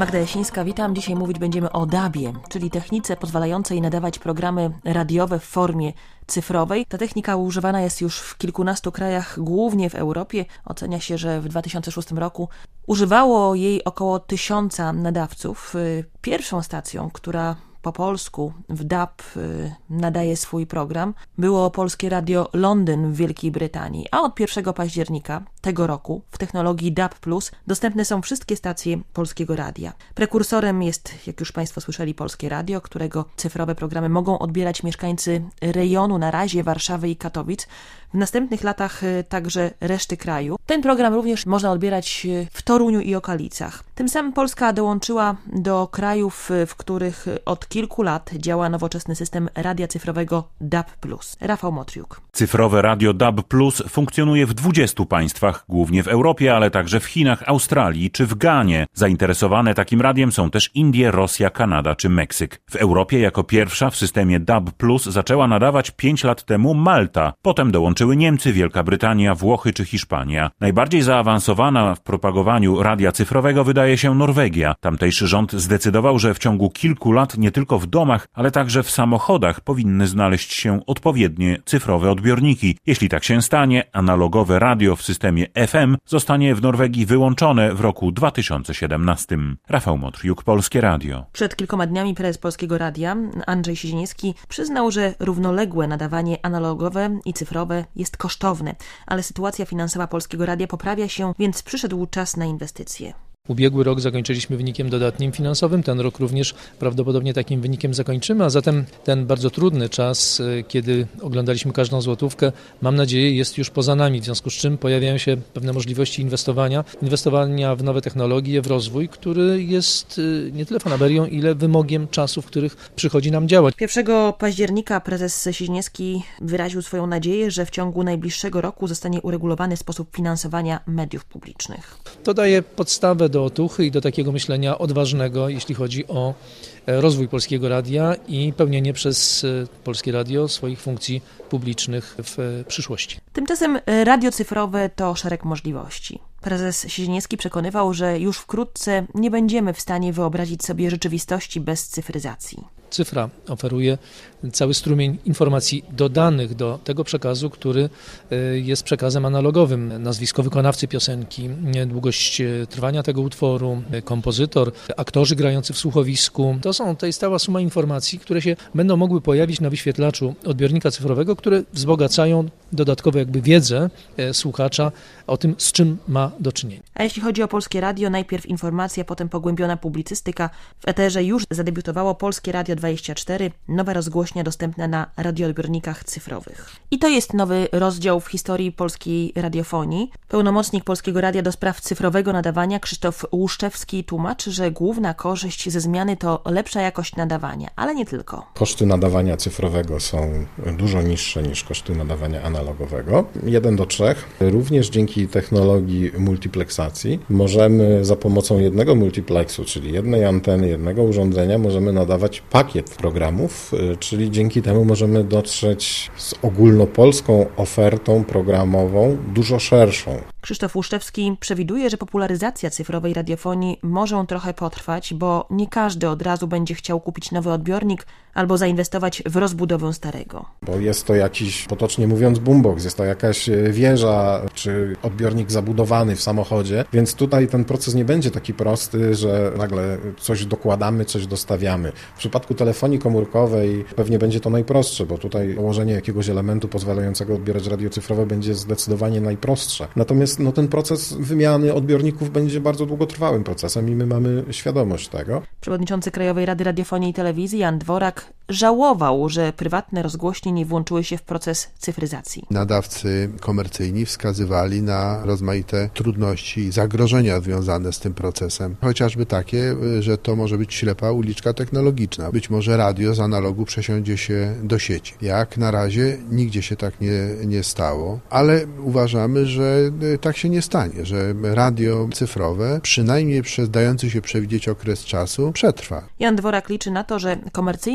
Magda Jasińska, witam. Dzisiaj mówić będziemy o DAB-ie, czyli technice pozwalającej nadawać programy radiowe w formie cyfrowej. Ta technika używana jest już w kilkunastu krajach, głównie w Europie. Ocenia się, że w 2006 roku używało jej około 1000 nadawców. Pierwszą stacją, która po polsku w DAB nadaje swój program, było Polskie Radio Londyn w Wielkiej Brytanii, a od 1 października tego roku w technologii DAB+ dostępne są wszystkie stacje Polskiego Radia. Prekursorem jest, jak już Państwo słyszeli, Polskie Radio, którego cyfrowe programy mogą odbierać mieszkańcy rejonu na razie Warszawy i Katowic, w następnych latach także reszty kraju. Ten program również można odbierać w Toruniu i okolicach. Tym samym Polska dołączyła do krajów, w których od kilku lat działa nowoczesny system radia cyfrowego DAB+. Rafał Motriuk. Cyfrowe radio DAB+ funkcjonuje w 20 państwach, głównie w Europie, ale także w Chinach, Australii czy w Ganie. Zainteresowane takim radiem są też Indie, Rosja, Kanada czy Meksyk. W Europie jako pierwsza w systemie DAB+ zaczęła nadawać 5 lat temu Malta. Potem dołączyły Niemcy, Wielka Brytania, Włochy czy Hiszpania. Najbardziej zaawansowana w propagowaniu radia cyfrowego wydaje się Norwegia. Tamtejszy rząd zdecydował, że w ciągu kilku lat nie tylko w domach, ale także w samochodach powinny znaleźć się odpowiednie cyfrowe odbiorniki. Jeśli tak się stanie, analogowe radio w systemie FM zostanie w Norwegii wyłączone w roku 2017. Rafał Motriuk, Polskie Radio. Przed kilkoma dniami prezes Polskiego Radia Andrzej Siedzieniecki przyznał, że równoległe nadawanie analogowe i cyfrowe jest kosztowne, ale sytuacja finansowa Polskiego Radia poprawia się, więc przyszedł czas na inwestycje. Ubiegły rok zakończyliśmy wynikiem dodatnim finansowym, ten rok również prawdopodobnie takim wynikiem zakończymy, a zatem ten bardzo trudny czas, kiedy oglądaliśmy każdą złotówkę, mam nadzieję, jest już poza nami, w związku z czym pojawiają się pewne możliwości inwestowania w nowe technologie, w rozwój, który jest nie tyle fanaberią, ile wymogiem czasów, w których przychodzi nam działać. 1 października prezes Siedzieniecki wyraził swoją nadzieję, że w ciągu najbliższego roku zostanie uregulowany sposób finansowania mediów publicznych. To daje podstawę do otuchy i do takiego myślenia odważnego, jeśli chodzi o rozwój Polskiego Radia i pełnienie przez Polskie Radio swoich funkcji publicznych w przyszłości. Tymczasem radio cyfrowe to szereg możliwości. Prezes Siedzieniecki przekonywał, że już wkrótce nie będziemy w stanie wyobrazić sobie rzeczywistości bez cyfryzacji. Cyfra oferuje cały strumień informacji dodanych do tego przekazu, który jest przekazem analogowym. Nazwisko wykonawcy piosenki, długość trwania tego utworu, kompozytor, aktorzy grający w słuchowisku. To jest cała suma informacji, które się będą mogły pojawić na wyświetlaczu odbiornika cyfrowego, które wzbogacają dodatkowo wiedzę słuchacza o tym, z czym ma do czynienia. A jeśli chodzi o Polskie Radio, najpierw informacja, potem pogłębiona publicystyka. W eterze już zadebiutowało Polskie Radio 24, nowa rozgłośnia dostępna na radioodbiornikach cyfrowych. I to jest nowy rozdział w historii polskiej radiofonii. Pełnomocnik Polskiego Radia do spraw cyfrowego nadawania Krzysztof Łuszczewski tłumaczy, że główna korzyść ze zmiany to lepsza jakość nadawania, ale nie tylko. Koszty nadawania cyfrowego są dużo niższe niż koszty nadawania analogowego. 1:3. Również dzięki technologii multipleksacji możemy za pomocą jednego multiplexu, czyli jednej anteny, jednego urządzenia, możemy nadawać pakiet programów, czyli dzięki temu możemy dotrzeć z ogólnopolską ofertą programową dużo szerszą. Krzysztof Łuszczewski przewiduje, że popularyzacja cyfrowej radiofonii może trochę potrwać, bo nie każdy od razu będzie chciał kupić nowy odbiornik albo zainwestować w rozbudowę starego. Bo jest to jakiś, potocznie mówiąc, boombox, jest to jakaś wieża czy odbiornik zabudowany w samochodzie, więc tutaj ten proces nie będzie taki prosty, że nagle coś dokładamy, coś dostawiamy. W przypadku telefonii komórkowej pewnie będzie to najprostsze, bo tutaj położenie jakiegoś elementu pozwalającego odbierać radio cyfrowe będzie zdecydowanie najprostsze. Natomiast ten proces wymiany odbiorników będzie bardzo długotrwałym procesem i my mamy świadomość tego. Przewodniczący Krajowej Rady Radiofonii i Telewizji Jan Dworak żałował, że prywatne rozgłośnie nie włączyły się w proces cyfryzacji. Nadawcy komercyjni wskazywali na rozmaite trudności i zagrożenia związane z tym procesem. Chociażby takie, że to może być ślepa uliczka technologiczna. Być może radio z analogu przesiądzie się do sieci. Jak na razie nigdzie się tak nie stało, ale uważamy, że tak się nie stanie, że radio cyfrowe, przynajmniej przez dający się przewidzieć okres czasu, przetrwa. Jan Dworak liczy na to, że komercyjne rozgłośnie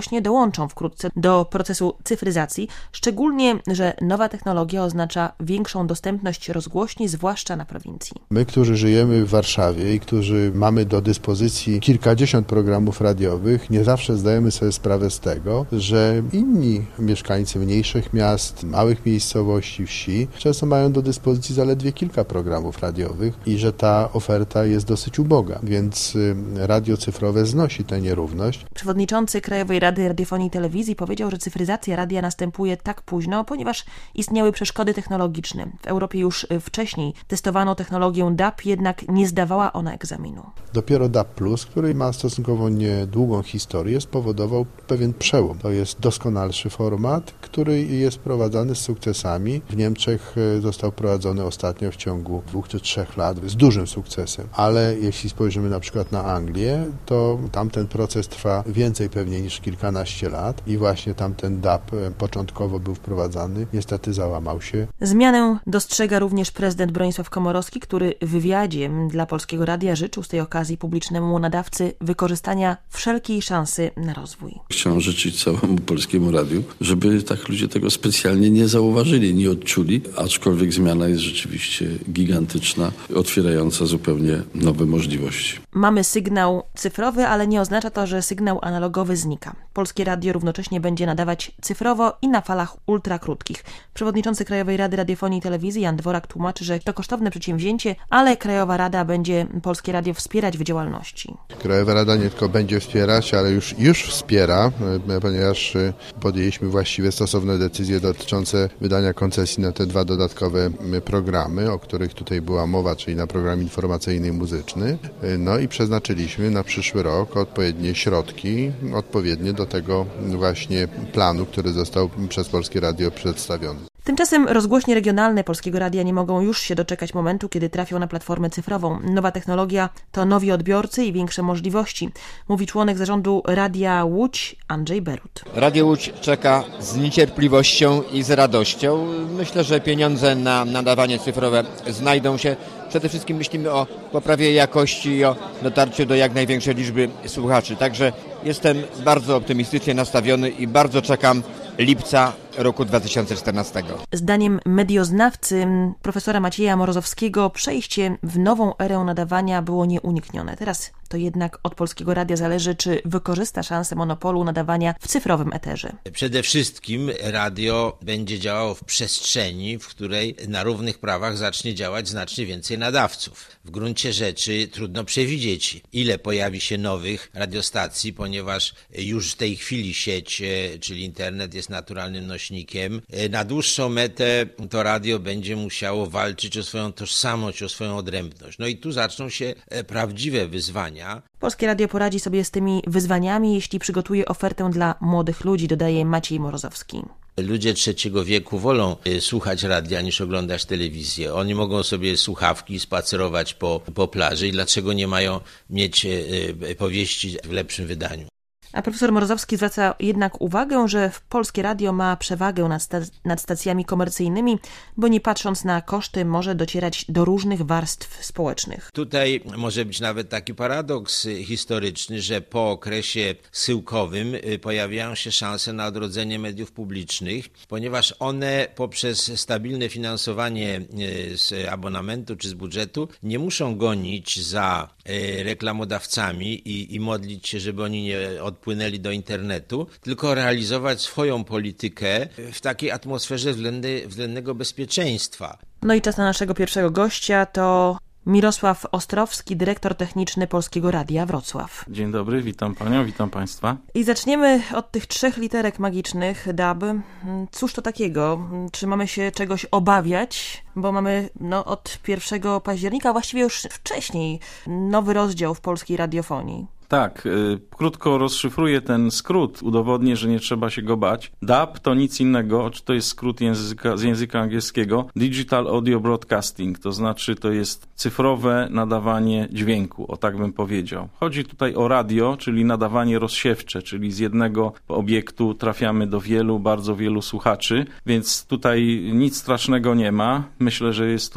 rozgłośnie dołączą wkrótce do procesu cyfryzacji, szczególnie, że nowa technologia oznacza większą dostępność rozgłośni, zwłaszcza na prowincji. My, którzy żyjemy w Warszawie i którzy mamy do dyspozycji kilkadziesiąt programów radiowych, nie zawsze zdajemy sobie sprawę z tego, że inni mieszkańcy mniejszych miast, małych miejscowości, wsi często mają do dyspozycji zaledwie kilka programów radiowych i że ta oferta jest dosyć uboga, więc radio cyfrowe znosi tę nierówność. Przewodniczący Krajowej Rady Radiofonii i Telewizji powiedział, że cyfryzacja radia następuje tak późno, ponieważ istniały przeszkody technologiczne. W Europie już wcześniej testowano technologię DAB, jednak nie zdawała ona egzaminu. Dopiero DAB+, który ma stosunkowo niedługą historię, spowodował pewien przełom. To jest doskonalszy format, który jest prowadzony z sukcesami. W Niemczech został prowadzony ostatnio w ciągu 2 czy 3 lat z dużym sukcesem, ale jeśli spojrzymy na przykład na Anglię, to tamten proces trwa więcej pewnie niż kilkanaście lat i właśnie tamten DAB początkowo był wprowadzany, niestety załamał się. Zmianę dostrzega również prezydent Bronisław Komorowski, który w wywiadzie dla Polskiego Radia życzył z tej okazji publicznemu nadawcy wykorzystania wszelkiej szansy na rozwój. Chciałem życzyć całemu Polskiemu Radiu, żeby tak ludzie tego specjalnie nie zauważyli, nie odczuli, aczkolwiek zmiana jest rzeczywiście gigantyczna, otwierająca zupełnie nowe możliwości. Mamy sygnał cyfrowy, ale nie oznacza to, że sygnał analogowy znika. Polskie Radio równocześnie będzie nadawać cyfrowo i na falach ultrakrótkich. Przewodniczący Krajowej Rady Radiofonii i Telewizji Jan Dworak tłumaczy, że to kosztowne przedsięwzięcie, ale Krajowa Rada będzie Polskie Radio wspierać w działalności. Krajowa Rada nie tylko będzie wspierać, ale już wspiera, ponieważ podjęliśmy właściwie stosowne decyzje dotyczące wydania koncesji na te 2 dodatkowe programy, o których tutaj była mowa, czyli na program informacyjny i muzyczny. No i przeznaczyliśmy na przyszły rok odpowiednie środki, odpowiednie do tego właśnie planu, który został przez Polskie Radio przedstawiony. Tymczasem rozgłośnie regionalne Polskiego Radia nie mogą już się doczekać momentu, kiedy trafią na platformę cyfrową. Nowa technologia to nowi odbiorcy i większe możliwości, mówi członek zarządu Radia Łódź Andrzej Berut. Radio Łódź czeka z niecierpliwością i z radością. Myślę, że pieniądze na nadawanie cyfrowe znajdą się. Przede wszystkim myślimy o poprawie jakości i o dotarciu do jak największej liczby słuchaczy. Także jestem bardzo optymistycznie nastawiony i bardzo czekam lipca roku 2014. Zdaniem medioznawcy profesora Macieja Morozowskiego przejście w nową erę nadawania było nieuniknione. Teraz to jednak od Polskiego Radia zależy, czy wykorzysta szansę monopolu nadawania w cyfrowym eterze. Przede wszystkim radio będzie działało w przestrzeni, w której na równych prawach zacznie działać znacznie więcej nadawców. W gruncie rzeczy trudno przewidzieć, ile pojawi się nowych radiostacji, ponieważ już w tej chwili sieć, czyli internet jest naturalnym nośnikiem. Na dłuższą metę to radio będzie musiało walczyć o swoją tożsamość, o swoją odrębność. No i tu zaczną się prawdziwe wyzwania. Polskie Radio poradzi sobie z tymi wyzwaniami, jeśli przygotuje ofertę dla młodych ludzi, dodaje Maciej Morozowski. Ludzie trzeciego wieku wolą słuchać radia niż oglądać telewizję. Oni mogą sobie słuchawki spacerować po plaży i dlaczego nie mają mieć powieści w lepszym wydaniu? A profesor Morozowski zwraca jednak uwagę, że Polskie Radio ma przewagę nad stacjami komercyjnymi, bo nie patrząc na koszty może docierać do różnych warstw społecznych. Tutaj może być nawet taki paradoks historyczny, że po okresie schyłkowym pojawiają się szanse na odrodzenie mediów publicznych, ponieważ one poprzez stabilne finansowanie z abonamentu czy z budżetu nie muszą gonić za reklamodawcami i modlić się, żeby oni nie odpłynęli do internetu, tylko realizować swoją politykę w takiej atmosferze względnego bezpieczeństwa. No i czas na naszego pierwszego gościa, to Mirosław Ostrowski, dyrektor techniczny Polskiego Radia Wrocław. Dzień dobry, witam panią, witam państwa. I zaczniemy od tych 3 literek magicznych DAB. Cóż to takiego? Czy mamy się czegoś obawiać? Bo mamy od 1 października, właściwie już wcześniej, nowy rozdział w polskiej radiofonii. Tak, krótko rozszyfruję ten skrót, udowodnię, że nie trzeba się go bać. DAB to nic innego, to jest skrót z języka angielskiego, Digital Audio Broadcasting, to znaczy to jest cyfrowe nadawanie dźwięku, o tak bym powiedział. Chodzi tutaj o radio, czyli nadawanie rozsiewcze, czyli z jednego obiektu trafiamy do bardzo wielu słuchaczy, więc tutaj nic strasznego nie ma. Myślę, że jest to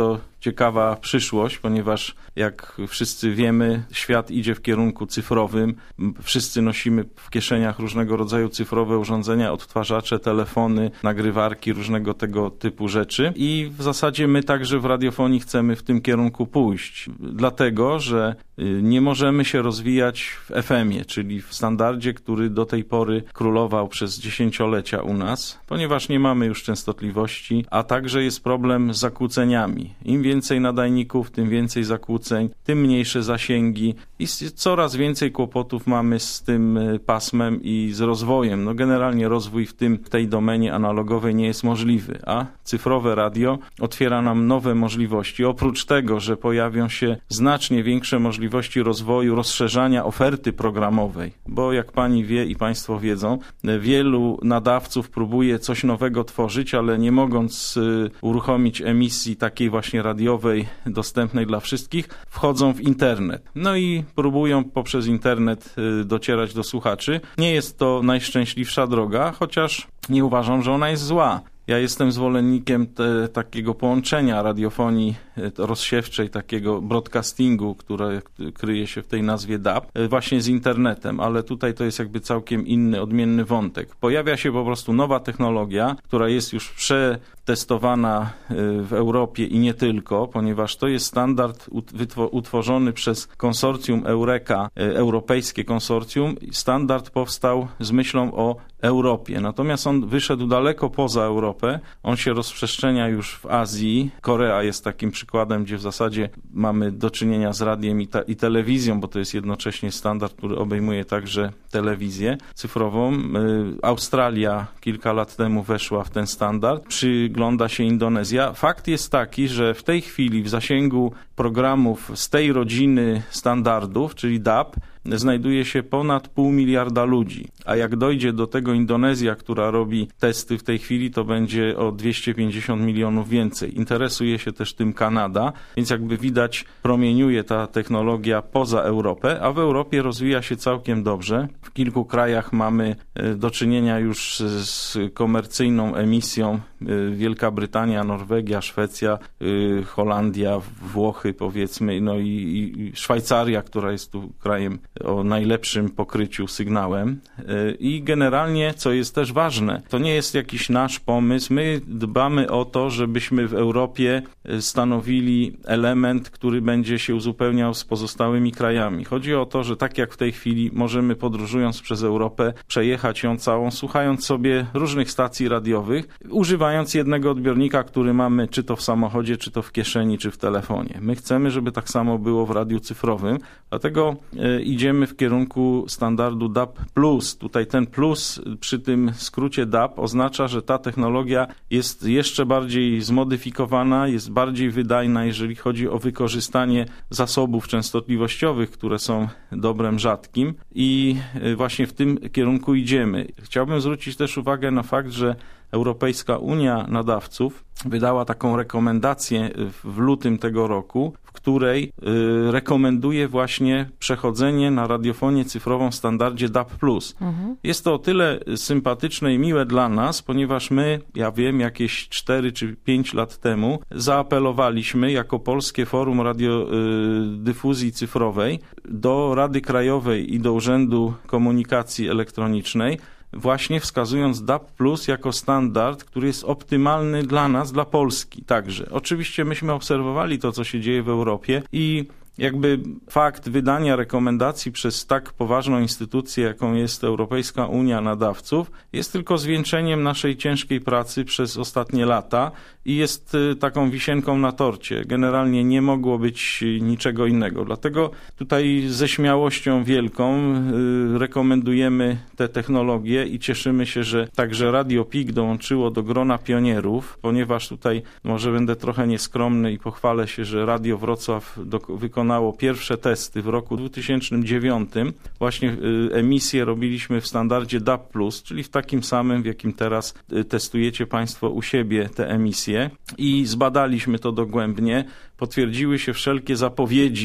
ciekawa przyszłość, ponieważ jak wszyscy wiemy, świat idzie w kierunku cyfrowym. Wszyscy nosimy w kieszeniach różnego rodzaju cyfrowe urządzenia, odtwarzacze, telefony, nagrywarki, różnego tego typu rzeczy. I w zasadzie my także w radiofonii chcemy w tym kierunku pójść. Dlatego, że nie możemy się rozwijać w FM-ie, czyli w standardzie, który do tej pory królował przez dziesięciolecia u nas, ponieważ nie mamy już częstotliwości, a także jest problem z zakłóceniami. Im więcej nadajników, tym więcej zakłóceń, tym mniejsze zasięgi i coraz więcej kłopotów mamy z tym pasmem i z rozwojem. No generalnie rozwój w tej domenie analogowej nie jest możliwy, a cyfrowe radio otwiera nam nowe możliwości. Oprócz tego, że pojawią się znacznie większe możliwości rozwoju, rozszerzania oferty programowej, bo jak pani wie i państwo wiedzą, wielu nadawców próbuje coś nowego tworzyć, ale nie mogąc uruchomić emisji takiej właśnie radiowej dostępnej dla wszystkich, wchodzą w internet. No i próbują poprzez internet docierać do słuchaczy. Nie jest to najszczęśliwsza droga, chociaż nie uważam, że ona jest zła. Ja jestem zwolennikiem takiego połączenia radiofonii rozsiewczej, takiego broadcastingu, które kryje się w tej nazwie DAB, właśnie z internetem, ale tutaj to jest jakby całkiem inny, odmienny wątek. Pojawia się po prostu nowa technologia, która jest już przetestowana w Europie i nie tylko, ponieważ to jest standard utworzony przez konsorcjum Eureka, europejskie konsorcjum. Standard powstał z myślą o Europie, natomiast on wyszedł daleko poza Europę, on się rozprzestrzenia już w Azji. Korea jest takim przykładem, gdzie w zasadzie mamy do czynienia z radiem i telewizją, bo to jest jednocześnie standard, który obejmuje także telewizję cyfrową. Australia kilka lat temu weszła w ten standard, przygląda się Indonezja. Fakt jest taki, że w tej chwili w zasięgu programów z tej rodziny standardów, czyli DAB, znajduje się ponad 500 miliarda ludzi. A jak dojdzie do tego Indonezja, która robi testy w tej chwili, to będzie o 250 milionów więcej. Interesuje się też tym Kanada, więc jakby widać, promieniuje ta technologia poza Europę, a w Europie rozwija się całkiem dobrze. W kilku krajach mamy do czynienia już z komercyjną emisją. Wielka Brytania, Norwegia, Szwecja, Holandia, Włochy powiedzmy, no i Szwajcaria, która jest tu krajem o najlepszym pokryciu sygnałem. I generalnie, co jest też ważne, to nie jest jakiś nasz pomysł. My dbamy o to, żebyśmy w Europie stanowili element, który będzie się uzupełniał z pozostałymi krajami. Chodzi o to, że tak jak w tej chwili możemy, podróżując przez Europę, przejechać ją całą, słuchając sobie różnych stacji radiowych, używając jednego odbiornika, który mamy czy to w samochodzie, czy to w kieszeni, czy w telefonie. My chcemy, żeby tak samo było w radiu cyfrowym, dlatego idziemy w kierunku standardu DAB+. Tutaj ten plus przy tym skrócie DAB oznacza, że ta technologia jest jeszcze bardziej zmodyfikowana, jest bardziej wydajna, jeżeli chodzi o wykorzystanie zasobów częstotliwościowych, które są dobrem rzadkim i właśnie w tym kierunku idziemy. Chciałbym zwrócić też uwagę na fakt, że Europejska Unia Nadawców wydała taką rekomendację w lutym tego roku, w której rekomenduje właśnie przechodzenie na radiofonię cyfrową w standardzie DAB+. Jest to o tyle sympatyczne i miłe dla nas, ponieważ my, ja wiem, jakieś 4 czy 5 lat temu zaapelowaliśmy jako Polskie Forum Radiodifuzji Cyfrowej do Rady Krajowej i do Urzędu Komunikacji Elektronicznej, właśnie wskazując DAB+ jako standard, który jest optymalny dla nas, dla Polski także. Oczywiście myśmy obserwowali to, co się dzieje w Europie i jakby fakt wydania rekomendacji przez tak poważną instytucję, jaką jest Europejska Unia Nadawców, jest tylko zwieńczeniem naszej ciężkiej pracy przez ostatnie lata i jest taką wisienką na torcie. Generalnie nie mogło być niczego innego. Dlatego tutaj ze śmiałością wielką rekomendujemy te technologie i cieszymy się, że także Radio PIK dołączyło do grona pionierów, ponieważ tutaj może będę trochę nieskromny i pochwalę się, że Radio Wrocław wykonało pierwsze testy w roku 2009. Właśnie emisję robiliśmy w standardzie DAB+, czyli w takim samym, w jakim teraz testujecie Państwo u siebie te emisje i zbadaliśmy to dogłębnie. Potwierdziły się wszelkie zapowiedzi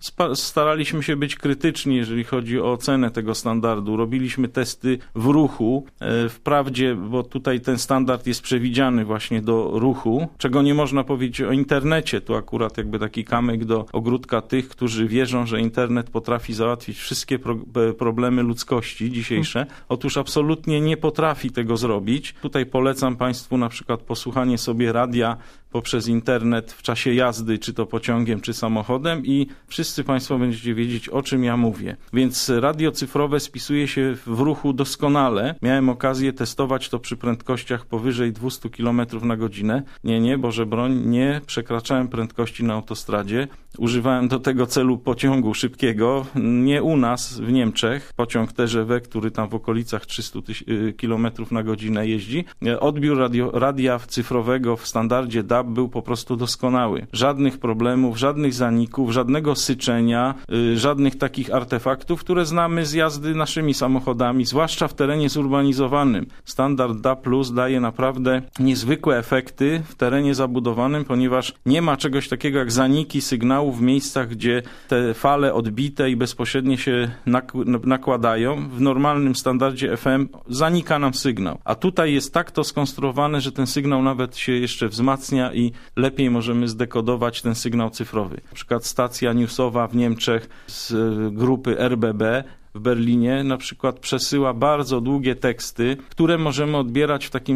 staraliśmy się być krytyczni, jeżeli chodzi o ocenę tego standardu. Robiliśmy testy w ruchu. Wprawdzie, bo tutaj ten standard jest przewidziany właśnie do ruchu, czego nie można powiedzieć o internecie. Tu akurat jakby taki kamyk do ogródka tych, którzy wierzą, że internet potrafi załatwić wszystkie problemy ludzkości dzisiejsze. Otóż absolutnie nie potrafi tego zrobić. Tutaj polecam Państwu na przykład posłuchanie sobie radia poprzez internet w czasie jazdy, czy to pociągiem, czy samochodem i wszyscy Państwo będziecie wiedzieć, o czym ja mówię. Więc radio cyfrowe spisuje się w ruchu doskonale. Miałem okazję testować to przy prędkościach powyżej 200 km na godzinę. Nie, Boże broń, nie przekraczałem prędkości na autostradzie. Używałem do tego celu pociągu szybkiego, nie u nas, w Niemczech. Pociąg TGV, który tam w okolicach 300 km na godzinę jeździ. Odbiór radia cyfrowego w standardzie DAB był po prostu doskonały. Żadnych problemów, żadnych zaników, żadnego syczenia, żadnych takich artefaktów, które znamy z jazdy naszymi samochodami, zwłaszcza w terenie zurbanizowanym. Standard DAB+ daje naprawdę niezwykłe efekty w terenie zabudowanym, ponieważ nie ma czegoś takiego jak zaniki sygnału w miejscach, gdzie te fale odbite i bezpośrednio się nakładają. W normalnym standardzie FM zanika nam sygnał. A tutaj jest tak to skonstruowane, że ten sygnał nawet się jeszcze wzmacnia i lepiej możemy zdekodować ten sygnał cyfrowy. Na przykład stacja newsowa w Niemczech z grupy RBB w Berlinie na przykład przesyła bardzo długie teksty, które możemy odbierać w takim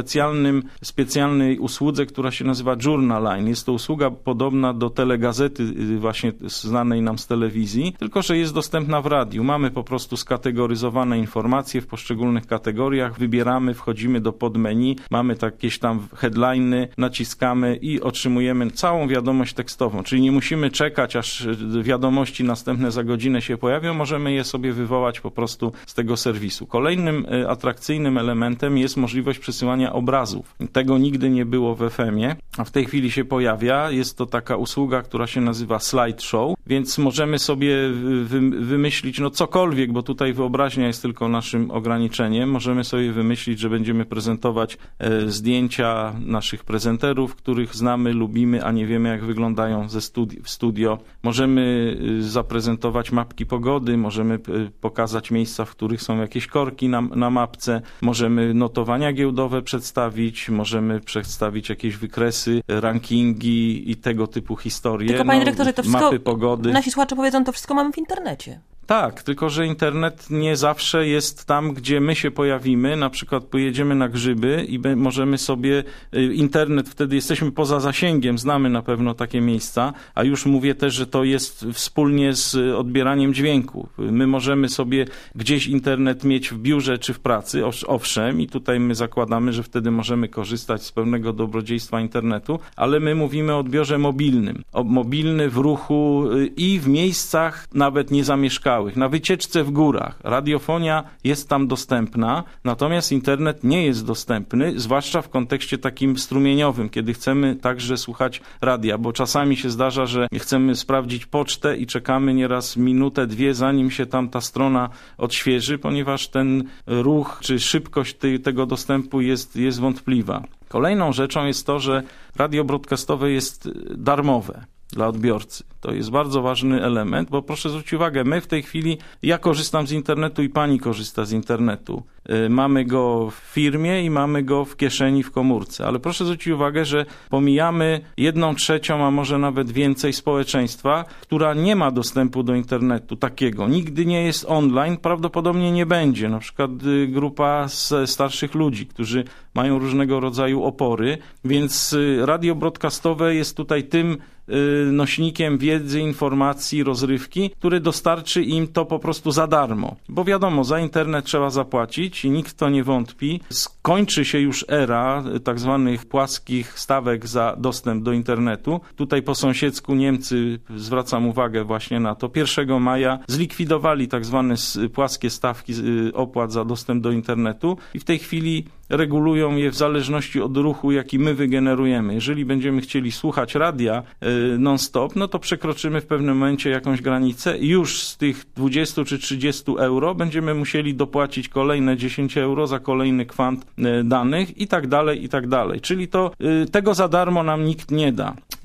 specjalnej usłudze, która się nazywa Journaline. Jest to usługa podobna do telegazety właśnie znanej nam z telewizji, tylko że jest dostępna w radiu. Mamy po prostu skategoryzowane informacje w poszczególnych kategoriach, wybieramy, wchodzimy do podmenu, mamy jakieś tam headliny, naciskamy i otrzymujemy całą wiadomość tekstową, czyli nie musimy czekać, aż wiadomości następne za godzinę się pojawią, możemy je sobie wywołać po prostu z tego serwisu. Kolejnym atrakcyjnym elementem jest możliwość przesyłania obrazów. Tego nigdy nie było w FM-ie, a w tej chwili się pojawia. Jest to taka usługa, która się nazywa slideshow, więc możemy sobie wymyślić cokolwiek, bo tutaj wyobraźnia jest tylko naszym ograniczeniem. Możemy sobie wymyślić, że będziemy prezentować zdjęcia naszych prezenterów, których znamy, lubimy, a nie wiemy, jak wyglądają w studio. Możemy zaprezentować mapki pogody, możemy pokazać miejsca, w których są jakieś korki na mapce, możemy notowania giełdowe przedstawić, możemy przedstawić jakieś wykresy, rankingi i tego typu historie. Tylko panie dyrektorze, to wszystko, mapy pogody. Nasi słuchacze powiedzą, to wszystko mamy w internecie. Tak, tylko że internet nie zawsze jest tam, gdzie my się pojawimy. Na przykład pojedziemy na grzyby i możemy sobie internet, wtedy jesteśmy poza zasięgiem, znamy na pewno takie miejsca, a już mówię też, że to jest wspólnie z odbieraniem dźwięku. My możemy sobie gdzieś internet mieć w biurze czy w pracy, owszem, i tutaj my zakładamy, że wtedy możemy korzystać z pełnego dobrodziejstwa internetu, ale my mówimy o odbiorze mobilnym. Mobilny w ruchu i w miejscach nawet niezamieszkałych. Na wycieczce w górach. Radiofonia jest tam dostępna, natomiast internet nie jest dostępny, zwłaszcza w kontekście takim strumieniowym, kiedy chcemy także słuchać radia, bo czasami się zdarza, że chcemy sprawdzić pocztę i czekamy nieraz minutę, dwie, zanim się tam ta strona odświeży, ponieważ ten ruch czy szybkość tego dostępu jest wątpliwa. Kolejną rzeczą jest to, że radio broadcastowe jest darmowe dla odbiorcy. To jest bardzo ważny element, bo proszę zwrócić uwagę, my w tej chwili, ja korzystam z internetu i pani korzysta z internetu. Mamy go w firmie i mamy go w kieszeni, w komórce. Ale proszę zwrócić uwagę, że pomijamy 1/3, a może nawet więcej społeczeństwa, która nie ma dostępu do internetu takiego. Nigdy nie jest online, prawdopodobnie nie będzie. Na przykład grupa starszych ludzi, którzy mają różnego rodzaju opory, więc radio broadcastowe jest tutaj tym nośnikiem wiedzy, informacji, rozrywki, który dostarczy im to po prostu za darmo. Bo wiadomo, za internet trzeba zapłacić i nikt w to nie wątpi. Skończy się już era tak zwanych płaskich stawek za dostęp do internetu. Tutaj po sąsiedzku Niemcy, zwracam uwagę właśnie na to, 1 maja zlikwidowali tak zwane płaskie stawki opłat za dostęp do internetu i w tej chwili regulują je w zależności od ruchu, jaki my wygenerujemy. Jeżeli będziemy chcieli słuchać radia non-stop, no to przekroczymy w pewnym momencie jakąś granicę i już z tych 20 czy 30 euro będziemy musieli dopłacić kolejne 10 euro za kolejny kwant danych i tak dalej, i tak dalej. Czyli tego za darmo nam nikt nie da.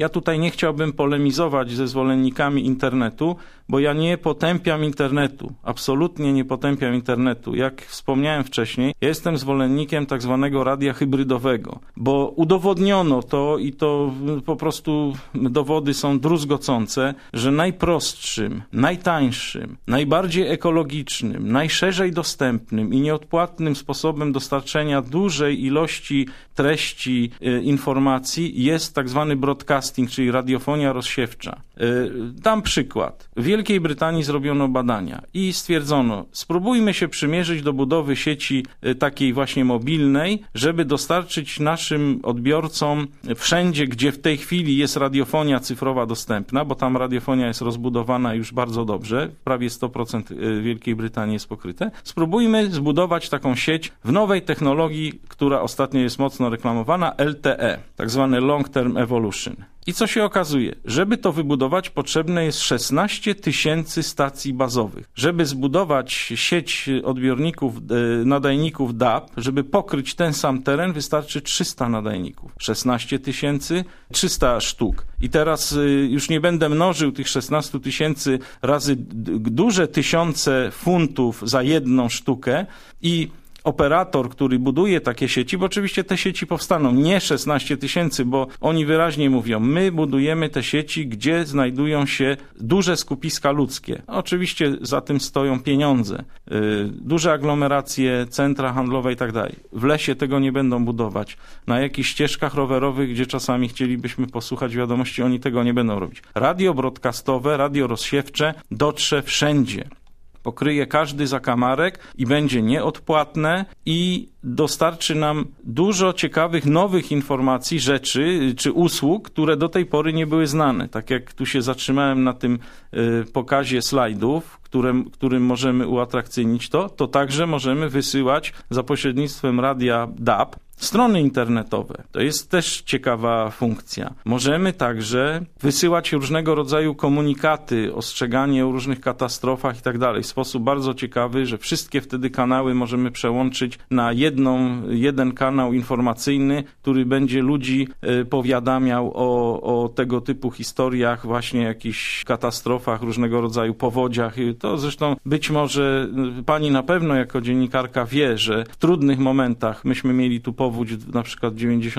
Ja tutaj nie chciałbym polemizować ze zwolennikami internetu, bo ja nie potępiam internetu. Absolutnie nie potępiam internetu. Jak wspomniałem wcześniej, ja jestem zwolennikiem tak zwanego radia hybrydowego, bo udowodniono to i to po prostu dowody są druzgocące, że najprostszym, najtańszym, najbardziej ekologicznym, najszerzej dostępnym i nieodpłatnym sposobem dostarczenia dużej ilości treści, informacji jest tak zwany broadcasting, czyli radiofonia rozsiewcza. Dam przykład. W Wielkiej Brytanii zrobiono badania i stwierdzono, spróbujmy się przymierzyć do budowy sieci takiej właśnie mobilnej, żeby dostarczyć naszym odbiorcom wszędzie, gdzie w tej chwili jest radiofonia cyfrowa dostępna, bo tam radiofonia jest rozbudowana już bardzo dobrze, prawie 100% Wielkiej Brytanii jest pokryte. Spróbujmy zbudować taką sieć w nowej technologii, która ostatnio jest mocno reklamowana, LTE, tak zwany Long Term Evolution. I co się okazuje? Żeby to wybudować, potrzebne jest 16 000 stacji bazowych. Żeby zbudować sieć odbiorników, nadajników DAB, żeby pokryć ten sam teren, wystarczy 300 nadajników. 16 000, 300 sztuk. I teraz już nie będę mnożył tych 16 000 razy duże tysiące funtów za jedną sztukę i operator, który buduje takie sieci, bo oczywiście te sieci powstaną, nie 16 000, bo oni wyraźnie mówią, my budujemy te sieci, gdzie znajdują się duże skupiska ludzkie. Oczywiście za tym stoją pieniądze, duże aglomeracje, centra handlowe i tak dalej. W lesie tego nie będą budować. Na jakichś ścieżkach rowerowych, gdzie czasami chcielibyśmy posłuchać wiadomości, oni tego nie będą robić. Radio broadcastowe, radio rozsiewcze dotrze wszędzie. Pokryje każdy zakamarek i będzie nieodpłatne i dostarczy nam dużo ciekawych, nowych informacji, rzeczy czy usług, które do tej pory nie były znane. Tak jak tu się zatrzymałem na tym pokazie slajdów, którym możemy uatrakcyjnić to także możemy wysyłać za pośrednictwem radia DAB strony internetowe. To jest też ciekawa funkcja. Możemy także wysyłać różnego rodzaju komunikaty, ostrzeganie o różnych katastrofach i tak dalej. W sposób bardzo ciekawy, że wszystkie wtedy kanały możemy przełączyć na jeden kanał informacyjny, który będzie ludzi powiadamiał o tego typu historiach, właśnie jakichś katastrofach, różnego rodzaju powodziach. To zresztą być może pani na pewno jako dziennikarka wie, że w trudnych momentach myśmy mieli tu powódź na przykład w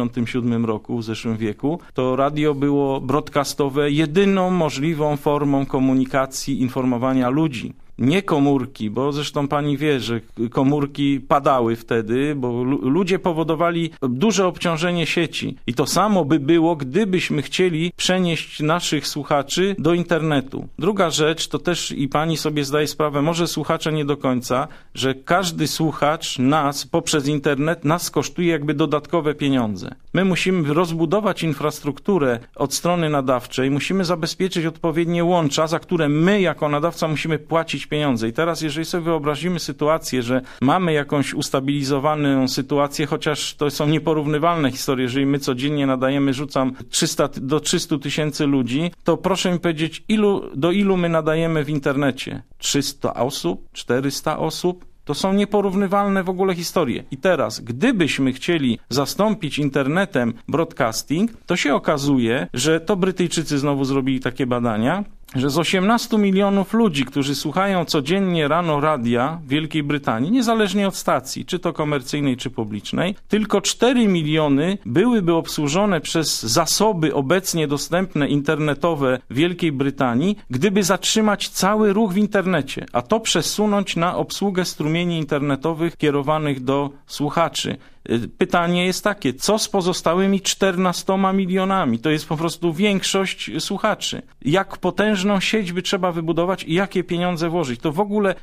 97 roku, w zeszłym wieku, to radio było broadcastowe jedyną możliwą formą komunikacji, informowania ludzi. Nie komórki, bo zresztą pani wie, że komórki padały wtedy, bo ludzie powodowali duże obciążenie sieci. I to samo by było, gdybyśmy chcieli przenieść naszych słuchaczy do internetu. Druga rzecz, to też i pani sobie zdaje sprawę, może słuchacze nie do końca, że każdy słuchacz nas poprzez internet nas kosztuje jakby dodatkowe pieniądze. My musimy rozbudować infrastrukturę od strony nadawczej, musimy zabezpieczyć odpowiednie łącza, za które my jako nadawca musimy płacić pieniądze. I teraz, jeżeli sobie wyobrazimy sytuację, że mamy jakąś ustabilizowaną sytuację, chociaż to są nieporównywalne historie, jeżeli my codziennie nadajemy, rzucam 300 do 300 000 ludzi, to proszę mi powiedzieć, do ilu my nadajemy w internecie? 300 osób? 400 osób? To są nieporównywalne w ogóle historie. I teraz, gdybyśmy chcieli zastąpić internetem broadcasting, to się okazuje, że to Brytyjczycy znowu zrobili takie badania, że z 18 milionów ludzi, którzy słuchają codziennie rano radia w Wielkiej Brytanii, niezależnie od stacji, czy to komercyjnej, czy publicznej, tylko 4 miliony byłyby obsłużone przez zasoby obecnie dostępne internetowe w Wielkiej Brytanii, gdyby zatrzymać cały ruch w internecie, a to przesunąć na obsługę strumieni internetowych kierowanych do słuchaczy. Pytanie jest takie, co z pozostałymi 14 milionami? To jest po prostu większość słuchaczy. Jak potężną sieć by trzeba wybudować i jakie pieniądze włożyć? To w ogóle,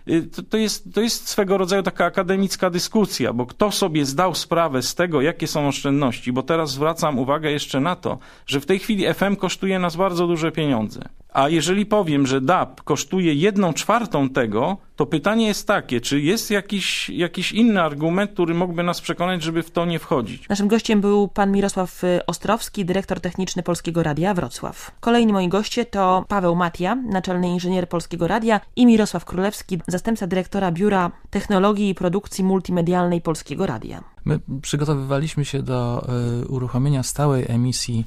to jest swego rodzaju taka akademicka dyskusja, bo kto sobie zdał sprawę z tego, jakie są oszczędności? Bo teraz zwracam uwagę jeszcze na to, że w tej chwili FM kosztuje nas bardzo duże pieniądze. A jeżeli powiem, że DAB kosztuje 1/4 tego, to pytanie jest takie, czy jest jakiś inny argument, który mógłby nas przekonać, żeby w to nie wchodzić? Naszym gościem był pan Mirosław Ostrowski, dyrektor techniczny Polskiego Radia Wrocław. Kolejni moi goście to Paweł Matia, naczelny inżynier Polskiego Radia, i Mirosław Królewski, zastępca dyrektora Biura Technologii i Produkcji Multimedialnej Polskiego Radia. My przygotowywaliśmy się do uruchomienia stałej emisji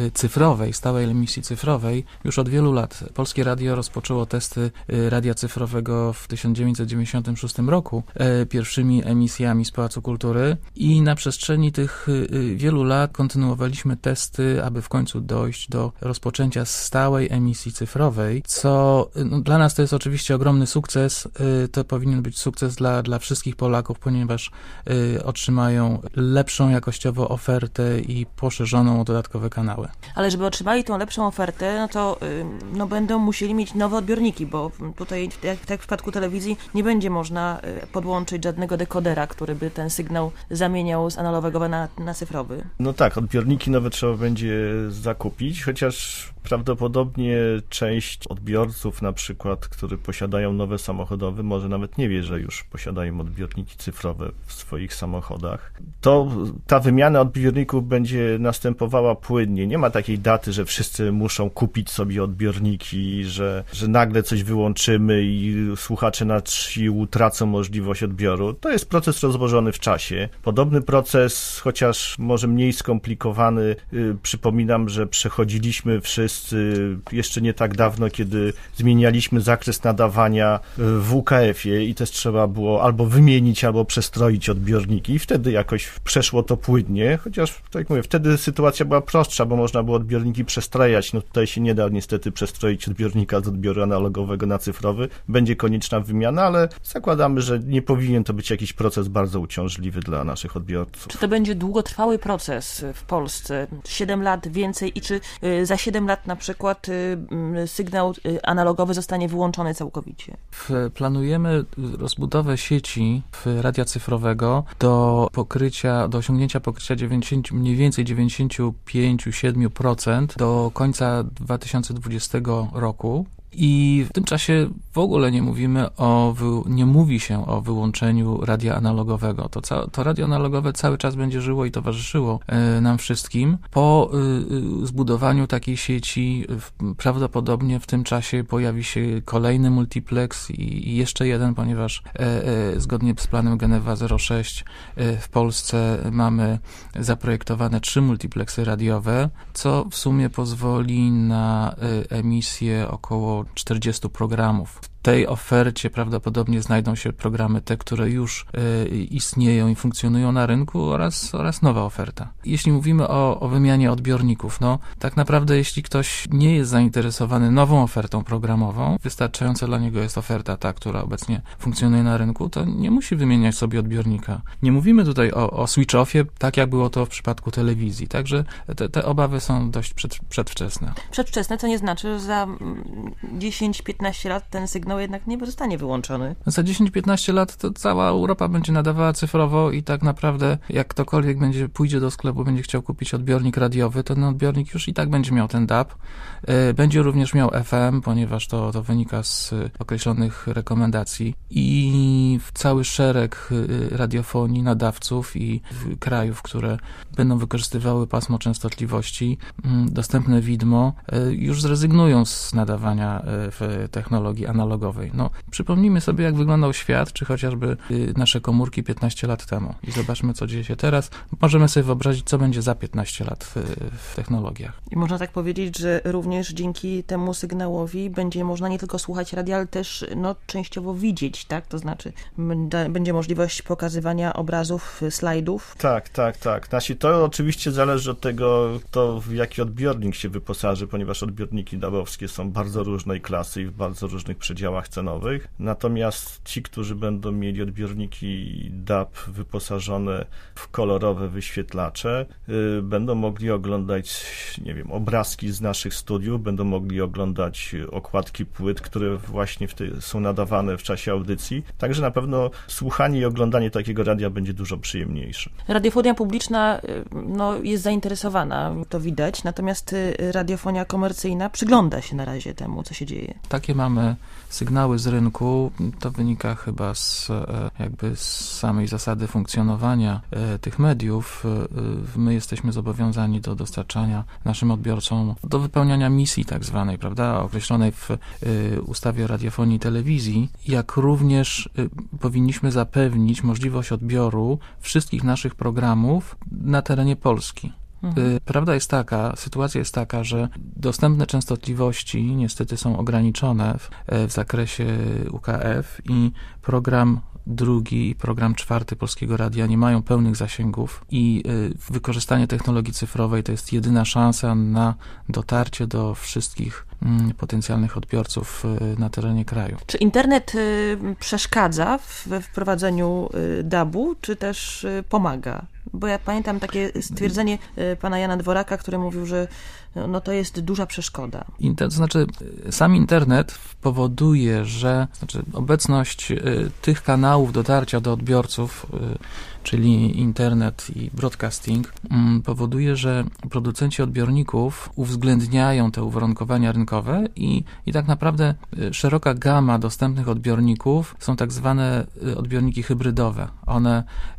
cyfrowej już od wielu lat. Polskie Radio rozpoczęło testy radia cyfrowego w 1996 roku pierwszymi emisjami z Pałacu Kultury i na przestrzeni tych wielu lat kontynuowaliśmy testy, aby w końcu dojść do rozpoczęcia stałej emisji cyfrowej, co dla nas to jest oczywiście ogromny sukces. To powinien być sukces dla wszystkich Polaków, ponieważ otrzymają lepszą jakościowo ofertę i poszerzoną o dodatkowe kanały. Ale żeby otrzymali tą lepszą ofertę, no to będą musieli mieć nowe odbiorniki, bo tutaj, tak w przypadku telewizji, nie będzie można podłączyć żadnego dekodera, który by ten sygnał zamieniał z analogowego na cyfrowy. No tak, odbiorniki nowe trzeba będzie zakupić, chociaż prawdopodobnie część odbiorców, na przykład, którzy posiadają nowe samochody, może nawet nie wie, że już posiadają odbiorniki cyfrowe w swoich samochodach. Ta wymiana odbiorników będzie następowała płynnie. Nie ma takiej daty, że wszyscy muszą kupić sobie odbiorniki, że nagle coś wyłączymy i słuchacze nasi utracą możliwość odbioru. To jest proces rozłożony w czasie. Podobny proces, chociaż może mniej skomplikowany, przypominam, że przechodziliśmy wszyscy jeszcze nie tak dawno, kiedy zmienialiśmy zakres nadawania w UKF-ie i też trzeba było albo wymienić, albo przestroić odbiorniki i wtedy jakoś przeszło to płynnie, chociaż, tak jak mówię, wtedy sytuacja była prostsza, bo można było odbiorniki przestrajać. No tutaj się nie da niestety przestroić odbiornika z odbioru analogowego na cyfrowy. Będzie konieczna wymiana, ale zakładamy, że nie powinien to być jakiś proces bardzo uciążliwy dla naszych odbiorców. Czy to będzie długotrwały proces w Polsce? 7 lat więcej i czy za 7 lat na przykład sygnał analogowy zostanie wyłączony całkowicie? Planujemy rozbudowę sieci radia cyfrowego do osiągnięcia pokrycia mniej więcej 95-7% do końca 2020 roku. I w tym czasie w ogóle nie mówi się o wyłączeniu radia analogowego. To radio analogowe cały czas będzie żyło i towarzyszyło nam wszystkim. Po zbudowaniu takiej sieci prawdopodobnie w tym czasie pojawi się kolejny multiplex i jeszcze jeden, ponieważ zgodnie z planem Genewa 06 w Polsce mamy zaprojektowane 3 multiplexy radiowe, co w sumie pozwoli na emisję około 40 programów. W tej ofercie prawdopodobnie znajdą się programy te, które już istnieją i funkcjonują na rynku oraz nowa oferta. Jeśli mówimy o wymianie odbiorników, tak naprawdę jeśli ktoś nie jest zainteresowany nową ofertą programową, wystarczająca dla niego jest oferta ta, która obecnie funkcjonuje na rynku, to nie musi wymieniać sobie odbiornika. Nie mówimy tutaj o switch-offie, tak jak było to w przypadku telewizji, także te obawy są dość przedwczesne. Przedwczesne, co nie znaczy, że za 10-15 lat ten sygnał jednak nie zostanie wyłączony. Za 10-15 lat to cała Europa będzie nadawała cyfrowo i tak naprawdę jak ktokolwiek pójdzie do sklepu, będzie chciał kupić odbiornik radiowy, to ten odbiornik już i tak będzie miał ten DAB. Będzie również miał FM, ponieważ to wynika z określonych rekomendacji i cały szereg radiofonii, nadawców i krajów, które będą wykorzystywały pasmo częstotliwości dostępne widmo, już zrezygnują z nadawania w technologii analogowej. Przypomnijmy sobie, jak wyglądał świat, czy chociażby nasze komórki 15 lat temu i zobaczmy, co dzieje się teraz. Możemy sobie wyobrazić, co będzie za 15 lat w technologiach. I można tak powiedzieć, że również dzięki temu sygnałowi będzie można nie tylko słuchać radia, ale też częściowo widzieć, tak? To znaczy będzie możliwość pokazywania obrazów, slajdów. Tak. To oczywiście zależy od tego, w jaki odbiornik się wyposaży, ponieważ odbiorniki DAB-owskie są bardzo różnej klasy i w bardzo różnych przedziałach cenowych. Natomiast ci, którzy będą mieli odbiorniki DAB wyposażone w kolorowe wyświetlacze, będą mogli oglądać, obrazki z naszych studiów, będą mogli oglądać okładki płyt, które właśnie są nadawane w czasie audycji. Także na pewno słuchanie i oglądanie takiego radia będzie dużo przyjemniejsze. Radiofonia publiczna jest zainteresowana, to widać, natomiast radiofonia komercyjna przygląda się na razie temu, co się dzieje. Takie mamy sygnały z rynku. To wynika chyba z samej zasady funkcjonowania tych mediów. My jesteśmy zobowiązani do dostarczania naszym odbiorcom, do wypełniania misji tak zwanej, prawda, określonej w ustawie o radiofonii i telewizji, jak również powinniśmy zapewnić możliwość odbioru wszystkich naszych programów na terenie Polski. Prawda jest taka, sytuacja jest taka, że dostępne częstotliwości niestety są ograniczone w zakresie UKF i program drugi i program czwarty Polskiego Radia nie mają pełnych zasięgów i wykorzystanie technologii cyfrowej to jest jedyna szansa na dotarcie do wszystkich potencjalnych odbiorców na terenie kraju. Czy internet przeszkadza we wprowadzeniu DAB-u, czy też pomaga? Bo ja pamiętam takie stwierdzenie pana Jana Dworaka, który mówił, że to jest duża przeszkoda. To znaczy, sam internet powoduje, że obecność tych kanałów dotarcia do odbiorców, czyli internet i broadcasting, powoduje, że producenci odbiorników uwzględniają te uwarunkowania rynkowe i tak naprawdę szeroka gama dostępnych odbiorników są tak zwane odbiorniki hybrydowe. One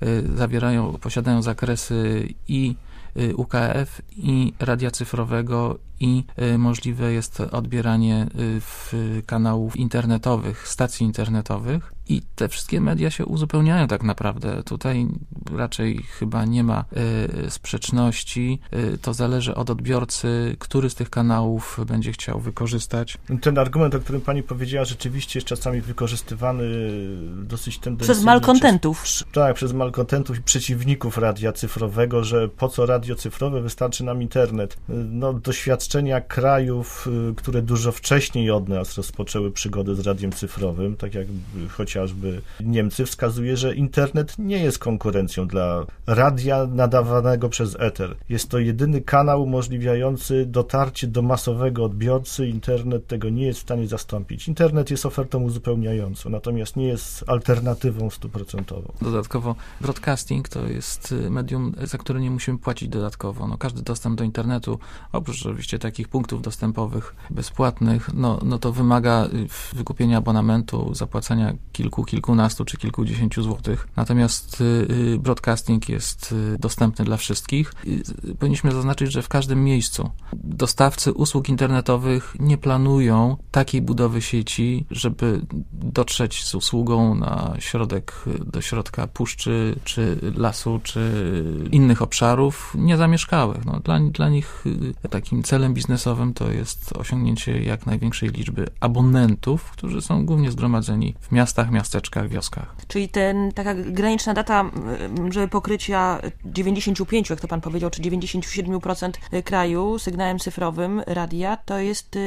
posiadają zakresy i UKF i radia cyfrowego i możliwe jest odbieranie kanałów internetowych, stacji internetowych i te wszystkie media się uzupełniają tak naprawdę. Tutaj raczej chyba nie ma sprzeczności. To zależy od odbiorcy, który z tych kanałów będzie chciał wykorzystać. Ten argument, o którym pani powiedziała, rzeczywiście jest czasami wykorzystywany dosyć tendencyjnie. Przez malkontentów. Przez malkontentów i przeciwników radia cyfrowego, że po co radio cyfrowe, wystarczy nam internet. Doświadczenia krajów, które dużo wcześniej od nas rozpoczęły przygodę z radiem cyfrowym, tak jak chociażby Niemcy, wskazuje, że internet nie jest konkurencją dla radia nadawanego przez eter. Jest to jedyny kanał umożliwiający dotarcie do masowego odbiorcy. Internet tego nie jest w stanie zastąpić. Internet jest ofertą uzupełniającą, natomiast nie jest alternatywą 100%. Dodatkowo broadcasting to jest medium, za które nie musimy płacić dodatkowo. Każdy dostęp do internetu, oprócz oczywiście takich punktów dostępowych bezpłatnych, to wymaga wykupienia abonamentu, zapłacenia kilkunastu czy kilkudziesięciu złotych. Natomiast broadcasting jest dostępny dla wszystkich. Powinniśmy zaznaczyć, że w każdym miejscu dostawcy usług internetowych nie planują takiej budowy sieci, żeby dotrzeć z usługą do środka puszczy, czy lasu, czy innych obszarów niezamieszkałych. Dla nich takim celem biznesowym to jest osiągnięcie jak największej liczby abonentów, którzy są głównie zgromadzeni w miastach, miasteczkach, wioskach. Czyli taka graniczna data, żeby pokrycia 95, jak to pan powiedział, czy 97% kraju sygnałem cyfrowym radia, to jest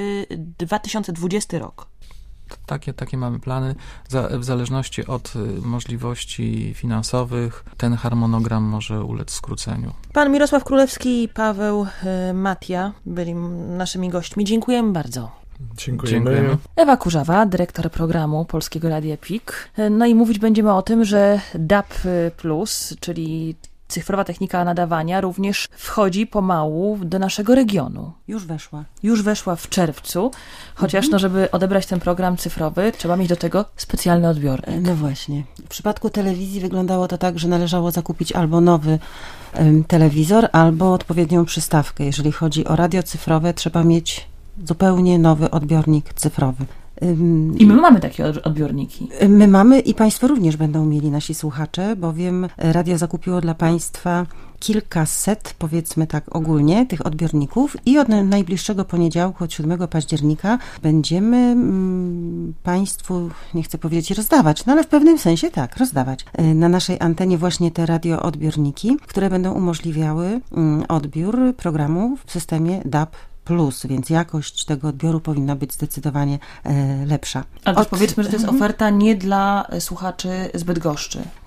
2020 rok. Takie mamy plany. W zależności od możliwości finansowych ten harmonogram może ulec skróceniu. Pan Mirosław Królewski i Paweł Matia byli naszymi gośćmi. Dziękujemy bardzo. Dziękujemy. Ewa Kurzawa, dyrektor programu Polskiego Radia PIK. I mówić będziemy o tym, że DAB+, czyli cyfrowa technika nadawania, również wchodzi pomału do naszego regionu. Już weszła w czerwcu, chociaż żeby odebrać ten program cyfrowy, trzeba mieć do tego specjalny odbiornik. No właśnie. W przypadku telewizji wyglądało to tak, że należało zakupić albo nowy telewizor, albo odpowiednią przystawkę. Jeżeli chodzi o radio cyfrowe, trzeba mieć zupełnie nowy odbiornik cyfrowy. I my mamy takie odbiorniki. My mamy i Państwo również będą mieli, nasi słuchacze, bowiem radio zakupiło dla Państwa kilkaset, powiedzmy tak ogólnie, tych odbiorników i od najbliższego poniedziałku, od 7 października będziemy Państwu, nie chcę powiedzieć rozdawać, ale w pewnym sensie tak, rozdawać na naszej antenie właśnie te radioodbiorniki, które będą umożliwiały odbiór programu w systemie DAB+, więc jakość tego odbioru powinna być zdecydowanie lepsza. Ale też powiedzmy, że to jest oferta nie dla słuchaczy z Bydgoszczy.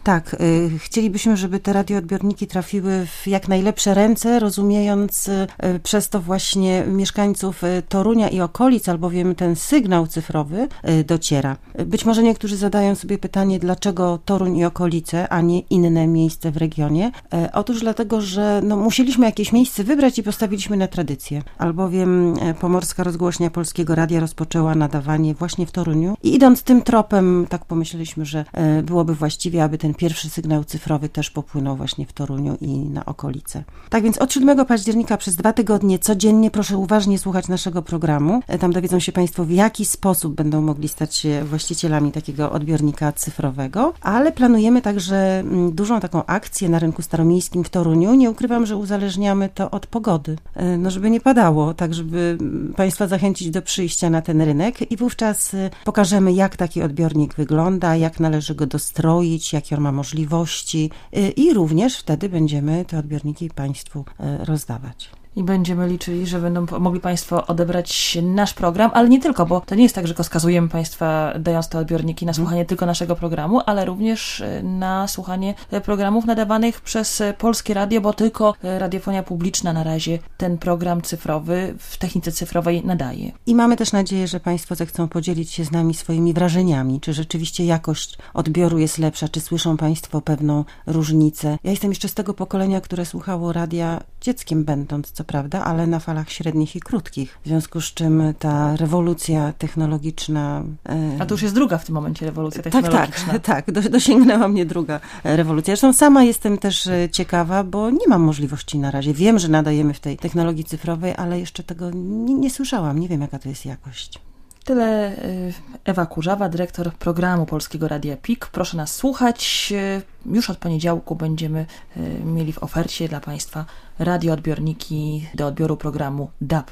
Tak, chcielibyśmy, żeby te radioodbiorniki trafiły w jak najlepsze ręce, rozumiejąc przez to właśnie mieszkańców Torunia i okolic, albowiem ten sygnał cyfrowy dociera. Być może niektórzy zadają sobie pytanie, dlaczego Toruń i okolice, a nie inne miejsce w regionie. Otóż dlatego, że musieliśmy jakieś miejsce wybrać i postawiliśmy na tradycję, albowiem Pomorska Rozgłośnia Polskiego Radia rozpoczęła nadawanie właśnie w Toruniu i idąc tym tropem, tak pomyśleliśmy, że byłoby właściwie, aby ten pierwszy sygnał cyfrowy też popłynął właśnie w Toruniu i na okolice. Tak więc od 7 października przez 2 tygodnie codziennie proszę uważnie słuchać naszego programu. Tam dowiedzą się Państwo, w jaki sposób będą mogli stać się właścicielami takiego odbiornika cyfrowego, ale planujemy także dużą taką akcję na rynku staromiejskim w Toruniu. Nie ukrywam, że uzależniamy to od pogody, żeby nie padało, tak żeby Państwa zachęcić do przyjścia na ten rynek i wówczas pokażemy, jak taki odbiornik wygląda, jak należy go dostroić, jakie on ma możliwości i również wtedy będziemy te odbiorniki Państwu rozdawać. I będziemy liczyli, że będą mogli Państwo odebrać nasz program, ale nie tylko, bo to nie jest tak, że skazujemy Państwa, dając te odbiorniki na słuchanie tylko naszego programu, ale również na słuchanie programów nadawanych przez Polskie Radio, bo tylko radiofonia publiczna na razie ten program cyfrowy w technice cyfrowej nadaje. I mamy też nadzieję, że Państwo zechcą podzielić się z nami swoimi wrażeniami, czy rzeczywiście jakość odbioru jest lepsza, czy słyszą Państwo pewną różnicę. Ja jestem jeszcze z tego pokolenia, które słuchało radia dzieckiem będąc, co prawda, ale na falach średnich i krótkich. W związku z czym ta rewolucja technologiczna... A to już jest druga w tym momencie rewolucja technologiczna. Tak, dosięgnęła mnie druga rewolucja. Zresztą sama jestem też ciekawa, bo nie mam możliwości na razie. Wiem, że nadajemy w tej technologii cyfrowej, ale jeszcze tego nie słyszałam. Nie wiem, jaka to jest jakość. Tyle Ewa Kurzawa, dyrektor programu Polskiego Radia PIK. Proszę nas słuchać. Już od poniedziałku będziemy mieli w ofercie dla Państwa radioodbiorniki do odbioru programu DAB+.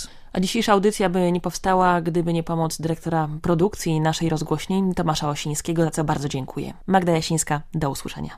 A dzisiejsza audycja by nie powstała, gdyby nie pomoc dyrektora produkcji naszej rozgłośni Tomasza Osińskiego, za co bardzo dziękuję. Magda Jasińska, do usłyszenia.